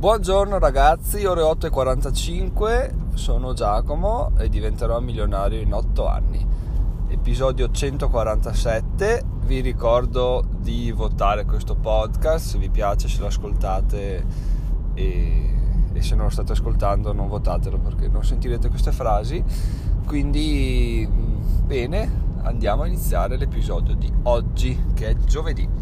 Buongiorno ragazzi, ore 8:45, sono Giacomo e diventerò milionario in 8 anni. Episodio 147, vi ricordo di votare questo podcast se vi piace, se lo ascoltate e se non lo state ascoltando non votatelo perché non sentirete queste frasi. Quindi bene, andiamo a iniziare l'episodio di oggi che è giovedì.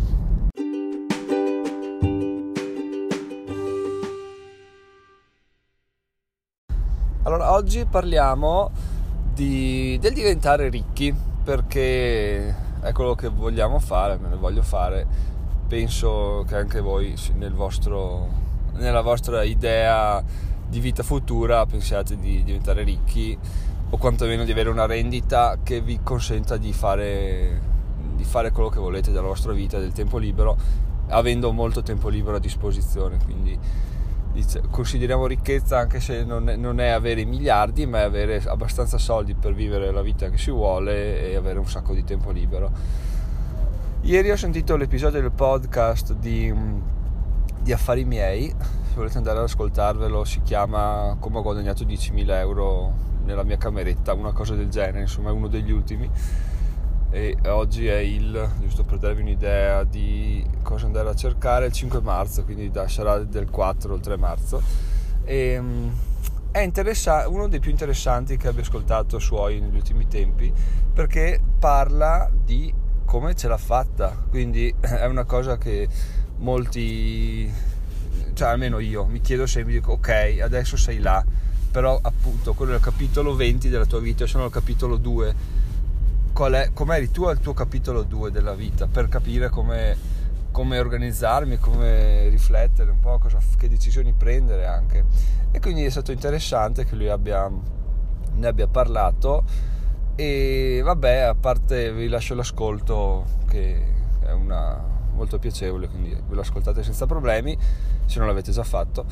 Allora, oggi parliamo del diventare ricchi, perché è quello che vogliamo fare, me ne voglio fare. Penso che anche voi nella vostra idea di vita futura pensiate di diventare ricchi o quantomeno di avere una rendita che vi consenta di fare quello che volete della vostra vita, del tempo libero, avendo molto tempo libero a disposizione. Quindi consideriamo ricchezza anche se non è avere i miliardi, ma è avere abbastanza soldi per vivere la vita che si vuole e avere un sacco di tempo libero. Ieri ho sentito l'episodio del podcast di Affari miei, se volete andare ad ascoltarvelo, si chiama Come ho guadagnato 10.000 euro nella mia cameretta, una cosa del genere, insomma è uno degli ultimi. E oggi è giusto per darvi un'idea di cosa andare a cercare, il 5 marzo, quindi sarà del 4 o il 3 marzo. E è uno dei più interessanti che abbia ascoltato suoi negli ultimi tempi, perché parla di come ce l'ha fatta. Quindi è una cosa che molti, cioè almeno io, mi chiedo sempre, dico ok, adesso sei là, però appunto quello è il capitolo 20 della tua vita, io sono al capitolo 2. Com'eri tu al tuo capitolo 2 della vita, per capire come organizzarmi, come riflettere un po', che decisioni prendere anche. E quindi è stato interessante che lui ne abbia parlato. E vabbè, a parte vi lascio l'ascolto, che è molto piacevole, quindi ve lo ascoltate senza problemi se non l'avete già fatto.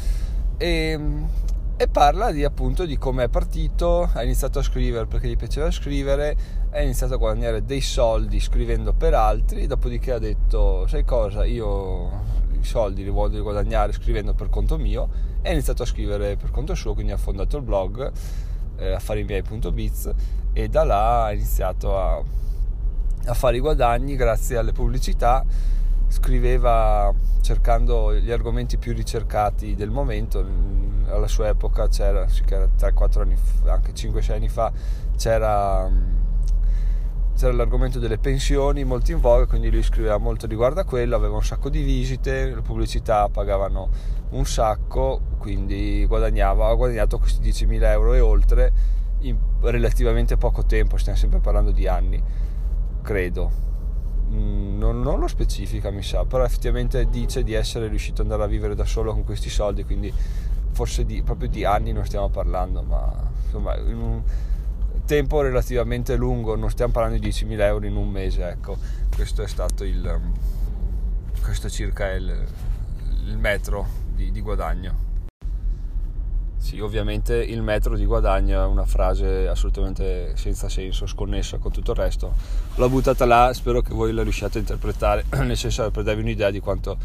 E parla appunto di come è partito. Ha iniziato a scrivere perché gli piaceva scrivere, ha iniziato a guadagnare dei soldi scrivendo per altri, dopodiché ha detto sai cosa, io i soldi li voglio guadagnare scrivendo per conto mio, e ha iniziato a scrivere per conto suo, quindi ha fondato il blog affarimiei.biz, e da là ha iniziato a fare i guadagni grazie alle pubblicità. Scriveva cercando gli argomenti più ricercati del momento. Alla sua epoca c'era 3-4 anni fa, anche 5-6 anni fa, c'era l'argomento delle pensioni molto in voga, quindi lui scriveva molto riguardo a quello, aveva un sacco di visite, le pubblicità pagavano un sacco, quindi ha guadagnato questi 10.000 euro e oltre in relativamente poco tempo, stiamo sempre parlando di anni, credo. Non lo specifica, mi sa, però effettivamente dice di essere riuscito ad andare a vivere da solo con questi soldi, quindi forse proprio di anni non stiamo parlando, ma insomma in un tempo relativamente lungo, non stiamo parlando di 10.000 euro in un mese, ecco. Questo è stato questo circa è il metro di guadagno. Sì, ovviamente il metro di guadagno è una frase assolutamente senza senso, sconnessa con tutto il resto. L'ho buttata là, spero che voi la riusciate a interpretare, nel senso per darvi un'idea di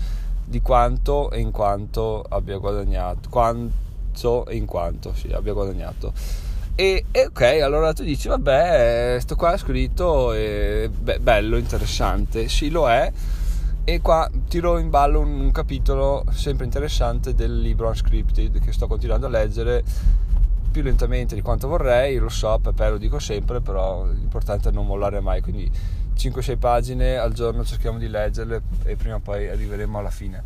quanto e in quanto abbia guadagnato. Abbia guadagnato. E ok, allora tu dici, vabbè, sto qua è scritto, bello, interessante, sì lo è. E qua tiro in ballo un capitolo sempre interessante del libro Unscripted, che sto continuando a leggere più lentamente di quanto vorrei, lo so, Pepe, lo dico sempre, però l'importante è non mollare mai, quindi 5-6 pagine al giorno cerchiamo di leggerle e prima o poi arriveremo alla fine.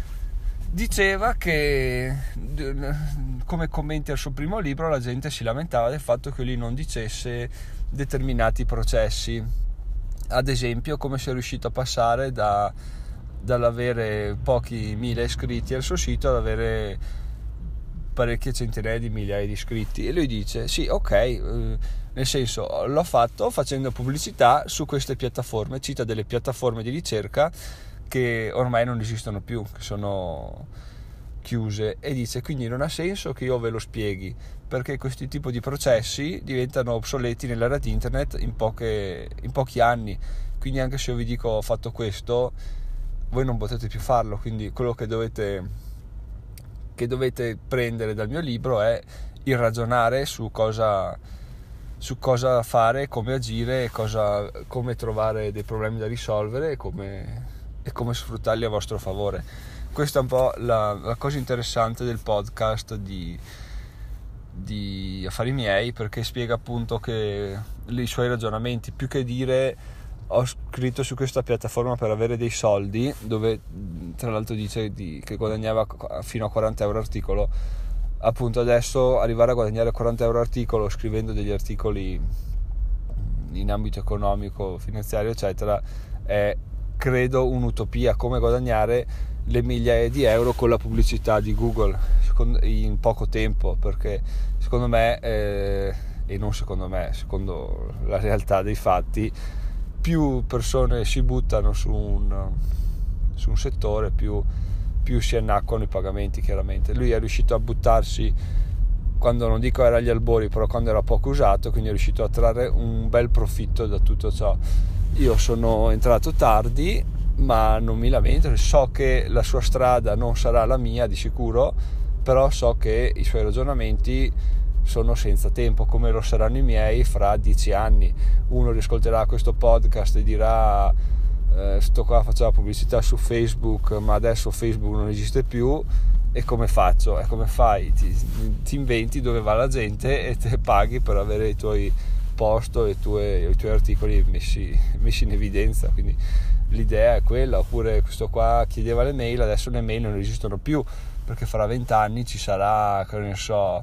Diceva che come commenti al suo primo libro la gente si lamentava del fatto che lui non dicesse determinati processi. Ad esempio, come si è riuscito a passare dall'avere pochi mila iscritti al suo sito ad avere parecchie centinaia di migliaia di iscritti. E lui dice sì, ok, nel senso l'ho fatto facendo pubblicità su queste piattaforme, cita delle piattaforme di ricerca che ormai non esistono più, che sono chiuse, e dice quindi non ha senso che io ve lo spieghi, perché questi tipi di processi diventano obsoleti nell'era di internet in pochi anni, quindi anche se io vi dico ho fatto questo, voi non potete più farlo, quindi quello che dovete che dovete prendere dal mio libro è il ragionare su cosa fare, come agire, come trovare dei problemi da risolvere e come sfruttarli a vostro favore. Questa è un po' la cosa interessante del podcast di Affari Miei, perché spiega appunto che i suoi ragionamenti, più che dire ho scritto su questa piattaforma per avere dei soldi, dove tra l'altro dice che guadagnava fino a 40 euro articolo. Appunto adesso arrivare a guadagnare 40 euro articolo scrivendo degli articoli in ambito economico, finanziario eccetera è, credo, un'utopia. Come guadagnare le migliaia di euro con la pubblicità di Google in poco tempo, perché secondo me e non secondo me, secondo la realtà dei fatti, più persone si buttano su un settore, più si annacquano i pagamenti. Chiaramente lui è riuscito a buttarsi quando, non dico era agli albori, però quando era poco usato, quindi è riuscito a trarre un bel profitto da tutto ciò. Io sono entrato tardi, ma non mi lamento, so che la sua strada non sarà la mia di sicuro, però so che i suoi ragionamenti sono senza tempo, come lo saranno i miei fra 10 anni. Uno riascolterà questo podcast e dirà sto qua faceva pubblicità su Facebook, ma adesso Facebook non esiste più, e come faccio? E come fai? Ti inventi dove va la gente e te paghi per avere i tuoi post e i tuoi articoli messi in evidenza. Quindi l'idea è quella. Oppure questo qua chiedeva le mail, adesso le mail non esistono più, perché fra 20 anni ci sarà, che ne so,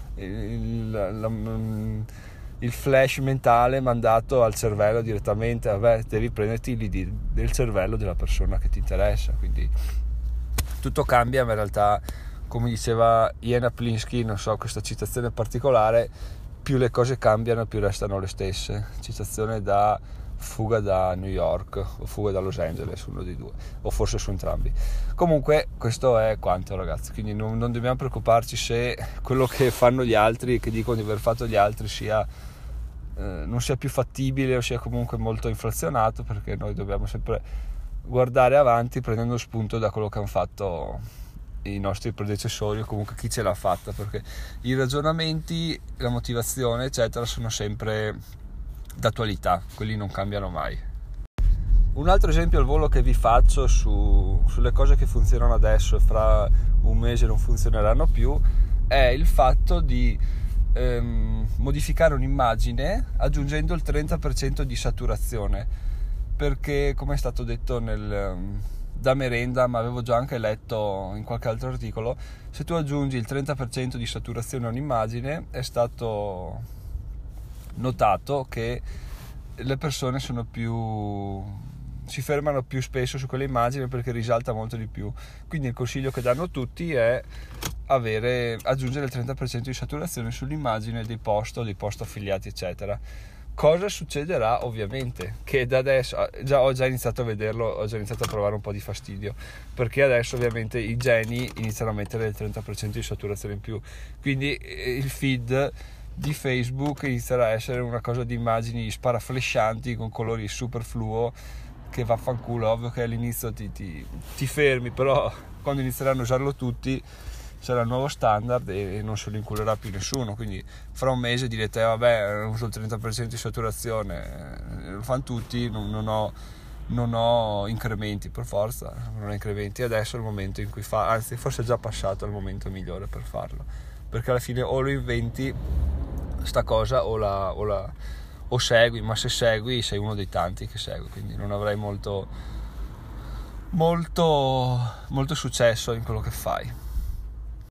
il flash mentale mandato al cervello direttamente. Vabbè, devi prenderti l'id del cervello della persona che ti interessa. Quindi tutto cambia, ma in realtà, come diceva Ian Aplinsky, non so, questa citazione particolare, più le cose cambiano più restano le stesse. Citazione da Fuga da New York o Fuga da Los Angeles, uno dei due, o forse su entrambi. Comunque questo è quanto, ragazzi. Quindi non dobbiamo preoccuparci se quello che fanno gli altri, che dicono di aver fatto gli altri, non sia più fattibile o sia comunque molto inflazionato, perché noi dobbiamo sempre guardare avanti prendendo spunto da quello che hanno fatto i nostri predecessori o comunque chi ce l'ha fatta, perché i ragionamenti, la motivazione eccetera sono sempre d'attualità, quelli non cambiano mai. Un altro esempio al volo che vi faccio sulle cose che funzionano adesso e fra un mese non funzioneranno più è il fatto di modificare un'immagine aggiungendo il 30% di saturazione, perché, come è stato detto da Merenda, ma avevo già anche letto in qualche altro articolo, se tu aggiungi il 30% di saturazione a un'immagine, è stato notato che le persone si fermano più spesso su quelle immagini perché risalta molto di più. Quindi il consiglio che danno tutti è aggiungere il 30% di saturazione sull'immagine dei post o dei post affiliati eccetera. Cosa succederà? Ovviamente che da adesso ho già iniziato a vederlo, ho già iniziato a provare un po' di fastidio, perché adesso ovviamente i geni iniziano a mettere il 30% di saturazione in più, quindi il feed di Facebook inizierà a essere una cosa di immagini sparaflescianti con colori super fluo, che vaffanculo. Ovvio che all'inizio ti fermi, però quando inizieranno a usarlo tutti sarà il nuovo standard e non se lo inculerà più nessuno. Quindi fra un mese direte vabbè, uso il 30% di saturazione, lo fanno tutti, non ho incrementi, per forza non ho incrementi. Adesso è il momento in cui anzi forse è già passato il momento migliore per farlo, perché alla fine o lo inventi sta cosa o segui, ma se segui sei uno dei tanti che segue, quindi non avrai molto successo in quello che fai.